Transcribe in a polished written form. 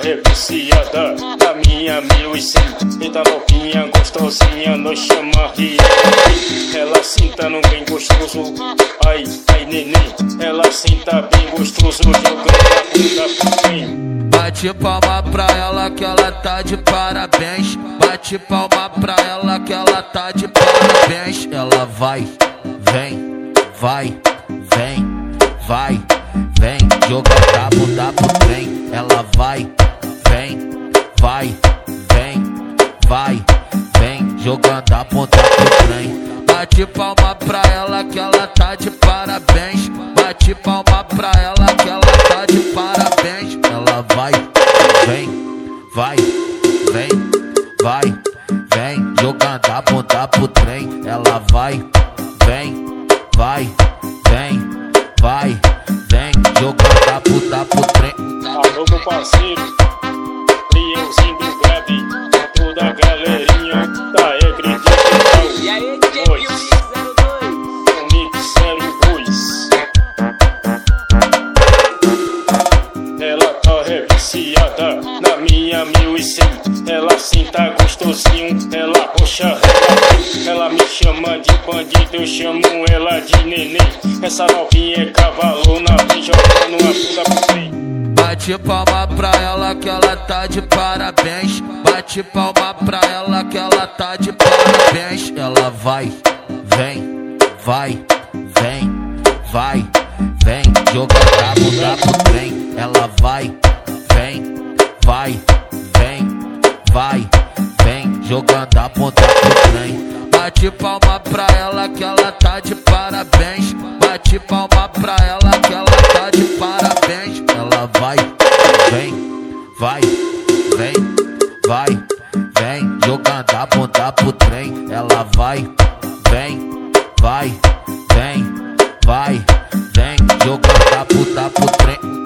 é viciada na minha 1100. Eita novinha gostosinha, nós chama de ela sentando bem gostoso, ai, ai neném. Ela senta bem gostoso, jogando a bunda pro bem. Bate palma pra ela que ela tá de parabéns. Bate palma pra ela que ela tá de parabéns. Ela vai, vem, vai, vem, vai, vem, jogando a bunda pro trem. Ela vai, vem, vai, vem, vai, vem, jogando a bunda pro trem. Bate palma pra ela que ela tá de parabéns. Bate palma pra ela que ela tá de parabéns. Ela vai, vem, vai, vem, vai, vem, jogando a bunda pro trem. Ela vai, vem, vai, vem, vai, vem, jogando a bunda pro trem. Alô meu parceiro, Prielzinho do Grave, toda a galerinha da Egreditical. E aí, DJ Mix 02. Ela tá viciada na minha 1100. Ela senta gostosinho, ela roxa, ela me chama de bandido, eu chamo ela de neném. Essa novinha é cavalona, vem jogando a bunda pro trem. Bate palma pra ela que ela tá de parabéns. Bate palma pra ela que ela tá de parabéns. Ela vai, vem, vai, vem, vai, vem, jogando a bunda pro trem. Ela vai, vem, vai, vem, vai, vem, jogando a bunda pro trem. Bate palma pra ela que ela tá de parabéns. Bate palma pra ela que ela tá de parabéns. Ela vai, vem, vai, vem, vai, vem, jogando a bunda pro trem. Ela vai, vem, vai, vem, vai, vem, jogando a bunda pro trem.